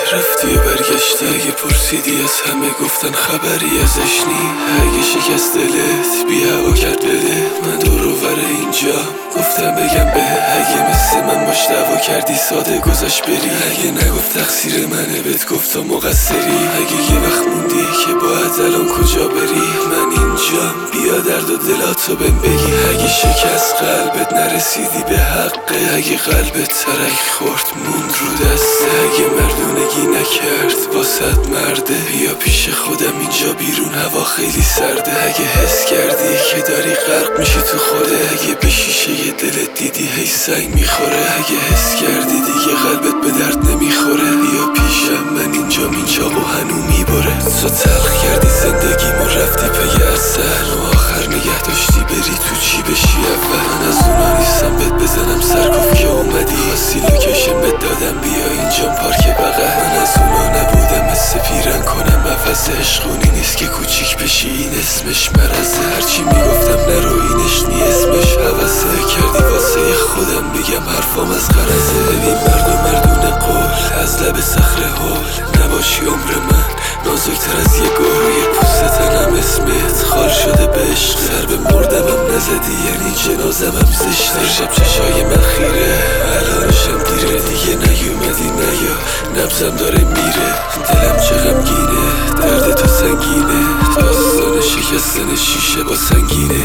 رفتی و برگشتی، اگه پرسیدی از همه گفتن خبری ازش نی. اگه شکست دلت بی هوا کرد بده، من دور و بر اینجا گفتم بگم به. اگه مثل من باش دعوا کردی ساده گذاشت بری، اگه نگفت تقصیر منه بهت گفت تو مقصری. اگه یه وقت موندی که باید الان کجا بری، من اینجام بیا درد و دلاتو بهم بگی. اگه شکست قلبت نرسیدی به حقه، اگه قلبت ترک خورد موند رو دسته، اگه مردونگی نکرد واسط مرده، بیا پیش خودم اینجا بیرون هوا خیلی سرده. اگه حس کردی که داری غرق میشی تو خوده، اگه به شیشه ی دلت دیدی هی سنگ میخوره، اگه حس کردی دیگه قلبت به درد نمیخوره، بیا پیشم من اینجام اینجا و هنو میبره. تو تلخ کردی زندگیمو رفتی پی اصل، و آخر نگه داشتی بری تو چی بشی اول. من از اونا نیستم بهت بزنم سرکوف که اومدی، خاصی لوکیشن بهت دادم بیا اینجام پارک بغل. من از اونا نبودم مثل پیرن کنم عوض، عشقونی نیست که کوچیک بشی این اسمش مرزه. هرچی میگفتم نرو اینش نی اسمش حوثه، کردی واسه خودم بگم حرفام از غرضه. ببین مردونه قول از لب صخره هول، نباشی عمر من نازکتر از یه گل. یه پوست تنم اسمت خال شده به عشق، سر به مردمم نزدی یعنی جنازمم زشت. هر شب چشای من خیره الانشم دیره، دیگه نیومدی نیا نبزم داره میره. دلم چه غمگینه درد تو سنگینه، داستان شکستن شیشه با سنگینه.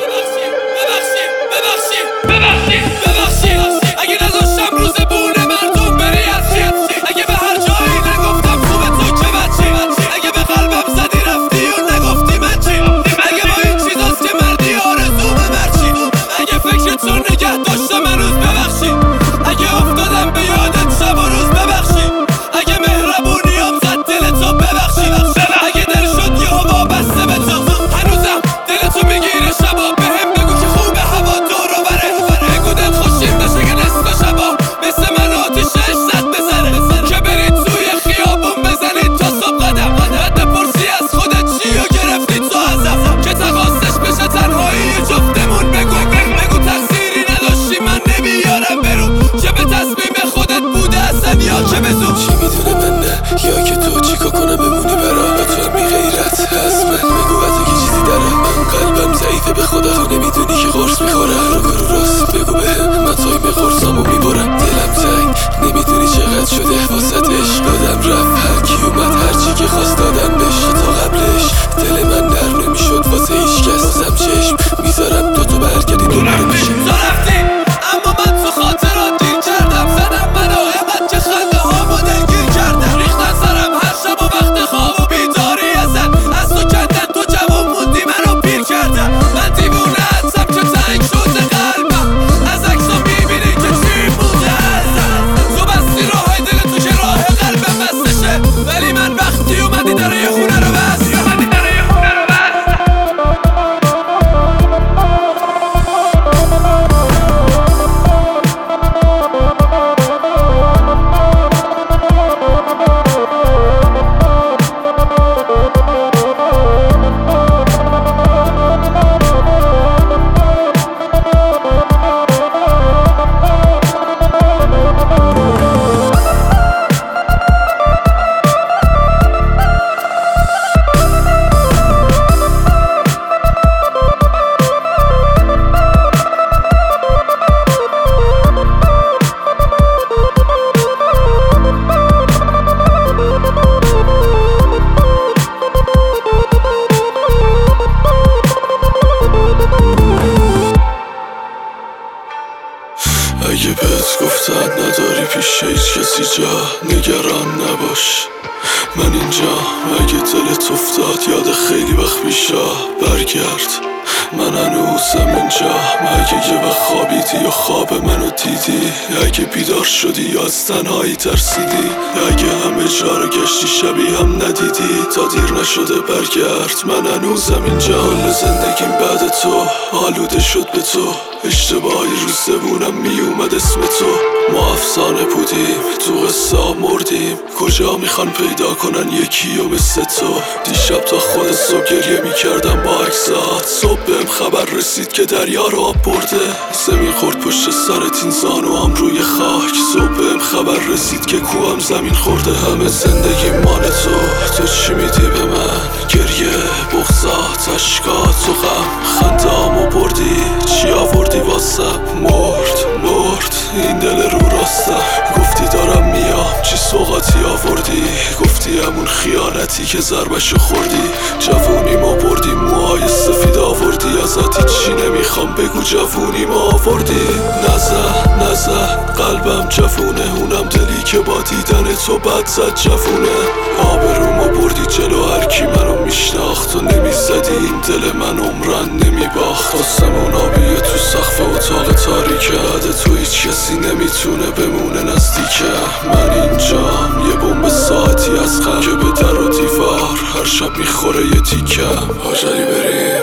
ببخشید اگه نذاشتم روز بونه مردم بری از چی، اگه به هر جایی نگفتم خوبه تو که بچی، اگه به قلبم زدی رفتی و نگفتی من چی، اگه با این چیزاست که مردی آرزومه مرچی، اگه فکرت رو نگه داشتم هنوز ببخشید، اگه افتادم به یادت شب و روز ببخشید، اگه مهربونیام زد دلتو ببخشید، اگه دل شد یه هوا بسته به تو هنوزم دلتو میگیره شبا بهم بگو که خوبه هوا دور و بره، بگو دل خوشیم داشته که نصف شبا مثل من آتیش عشقت بزنه، که برید توی خیابون بزنید تا صبح قدم، حد پرسی از خودت چی و گرفتید تو ازم، که تقاصش بشه تنهایی جفتمون. بگو تقصیری نداشتی من نمیارم برو، که به تصمیم خودت بوده اصلا یا که به زود. چی میدونه من نه یا که تو چیکار کنم بمونی برا، با تو هم بی غیرت از من بگو از که چیزی داره. من قلبم ضعیفه به خدا، تو نمیدونی که قرص میخوره. رو راست بگو بهم من تایم قرصامو میبرم. دلم تنگ نمیدونی چقدر شده واسط عشق، دادم رفت هر کی اومد هرچی که خواست دادم بهش. تا قبلش دل من در نمیشد واسه هیچ کس، بازم چشم میذارم تو برگردی دوباره میشه. تو رفتی اما من تو خاطرات دیر کردم، زدم مناقبت که خنده هامو دلگیر کردم، ریختن سرم هر شب و وقت خواب و بیداری ازت، از تو کندن تو جوان موندی منو پیر کردم. من دیوونه هستم که تنگ شده قلبم، از عکسا میبینی که چی بوده ازم. تو بستی راه دل تو که راه قلبم بستشه، ولی من وقتی اومدی داره یه خونه رو بست. اگه بهت گفتن نداری پیش هیچ کسی جا، نگران نباش من اینجا. اگه دلت افتاد یاد خیلی وقت پیشا برگرد، من هنوزم اینجا. اگه یه وقت خوابیدی یا خواب منو دیدی، اگه بیدار شدی یا از تنهایی ترسیدی، اگه همه جا رو گشتی شبیه هم ندیدی، تا دیر نشده برگرد من هنوزم اینجا. حال زندگیم بعد تو آلوده شد به تو، اشتباهی رو زبونم میومد اسم تو. ما افسانه بودیم تو قصه مردیم، کجا میخوان پیدا کنن یکی و مثل تو. دیشب تا خود صبح گریه میکردم با عکسات، صبح بهم خبر رسید که دریا رو آب برده. زمین خورد پشت سرت این زانوام روی خاک. صبح بهم خبر رسید که کوام زمین خورده. همه زندگی مال تو چی میدی به من؟ گریه، بغضات، اشکات و غم، خنده‌امو بردی، چی آوردی واسم؟ مرد این دل رو راستم. گفتی دارم میام، چی سوغاتی آوردی؟ گفتی همون خیانتی که ضربشو خوردی. جوونیمو بردی، موهای سفید آوردی. ازت چی نمیخوام بگو، جوونیمو آوردی. نزن قلبم جوونه، اونم دلی که با دیدن تو بد زد جوونه. آبرومو بردی جلو هرکی منو میشناخت. تو نمیزدی این دل من عمرن نمیباخت. آسمون آبیه تو سقف اتاق تاریکه. عده تو هیچ کسی نمیتونه بمونه نزدیکه. من اینجام، یه بمب ساعتی از غم که به در و دیوار هر شب میخوره یه تیکم. حاجلی بریم.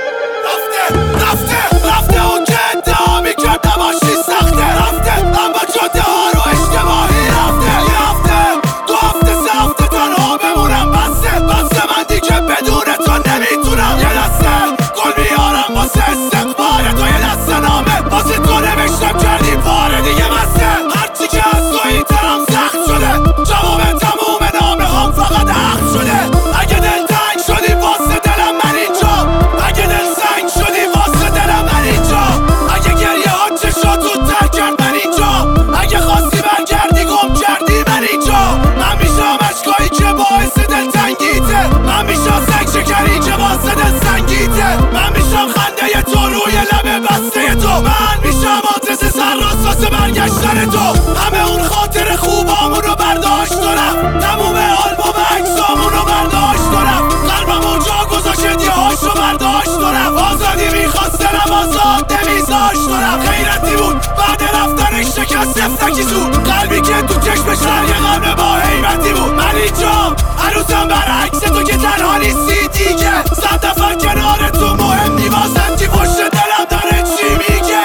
رفته اون که ادعا میکرد نباشی سخته. رفته اما جاده ها رو اشتباهی رفته. 2 هفته 3 هفته تنها بمونم بسته من دیگه بدون تو نمیتونم. یه دسته گل میارم واسه استقبال تو، یه دسته نامه واسه تو نوشتم کردی پاره دیگه بسته. هرچی که از تو این طرف سخت شده، جواب تموم نامه هم فقط حق شده. اگه دل تنگ شدی واسه دلم من اینجا. اگه دل سنگ شدی واسه دلم من اینجا. اگه گریه ها چشاتو تر کرد من اینجا. اگه خواستی برگردی گم کردی من اینجا. من میشم اشکایی که باعث دلتنگیته. من میشم سنگ شکری که واسه دل سنگیته. من میشم خنده تو روی لب بسته تو. من میشم آدرس سرراست واسه برگشتن تو. همه اون خاطر خوبامون رو برداشت دارم. تموم آلبوم عکسامون رو برداشت دارم. قلبم اونجا گذاشت یه هاشو برداشت دارم. آزادی میخواست دلم آزاد نمیذاشت دارم. غیرتی بود بعد رفتنش شکست افتکی زود. قلبی که تو چشمش یه غم با حیبتی بود. من اینجام هنوزم برعکس تو که تنها نیستی دیگه. 100 نفر کنار تو مهم نی واسم چی پشت دلم داره چی میگه.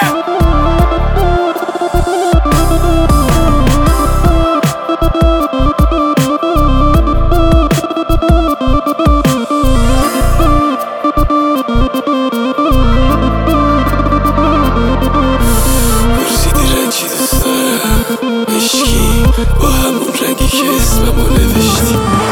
پرسیدی رنجی دوست دارم عشقی با همون رنگی که اسممو نوشتی.